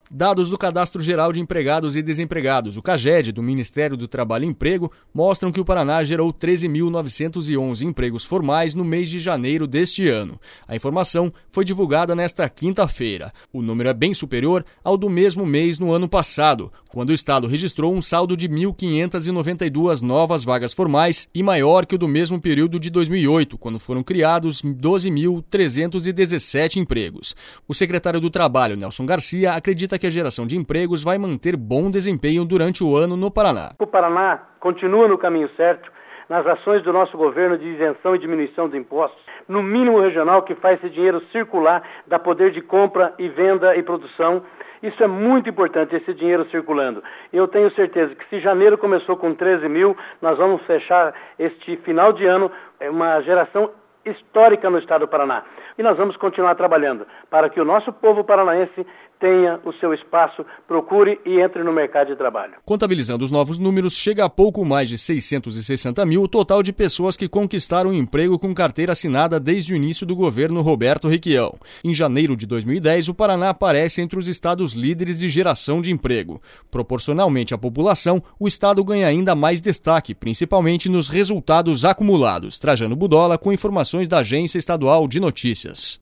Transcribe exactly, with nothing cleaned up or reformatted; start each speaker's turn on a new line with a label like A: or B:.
A: Dados do Cadastro Geral de Empregados e Desempregados, o CAGED, do Ministério do Trabalho e Emprego, mostram que o Paraná gerou treze mil novecentos e onze empregos formais no mês de janeiro deste ano. A informação foi divulgada nesta quinta-feira. O número é bem superior ao do mesmo mês no ano passado, quando o Estado registrou um saldo de mil quinhentas e noventa e duas novas vagas formais e maior que o do mesmo período de dois mil e oito, quando foram criados doze mil trezentos e dezessete empregos. O secretário do Trabalho, Nelson Garcia, acredita que a geração de empregos vai manter bom desempenho durante o ano no Paraná.
B: O Paraná continua no caminho certo nas ações do nosso governo de isenção e diminuição de impostos, no mínimo regional, que faz esse dinheiro circular, dá poder de compra e venda e produção. Isso é muito importante, esse dinheiro circulando. Eu tenho certeza que se janeiro começou com treze mil, nós vamos fechar este final de ano uma geração histórica no estado do Paraná. E nós vamos continuar trabalhando para que o nosso povo paranaense tenha o seu espaço, procure e entre no mercado de trabalho.
A: Contabilizando os novos números, chega a pouco mais de seiscentos e sessenta mil o total de pessoas que conquistaram um emprego com carteira assinada desde o início do governo Roberto Requião. Em janeiro de dois mil e dez, o Paraná aparece entre os estados líderes de geração de emprego. Proporcionalmente à população, o estado ganha ainda mais destaque, principalmente nos resultados acumulados. Trajano Budola, com informações da Agência Estadual de Notícias.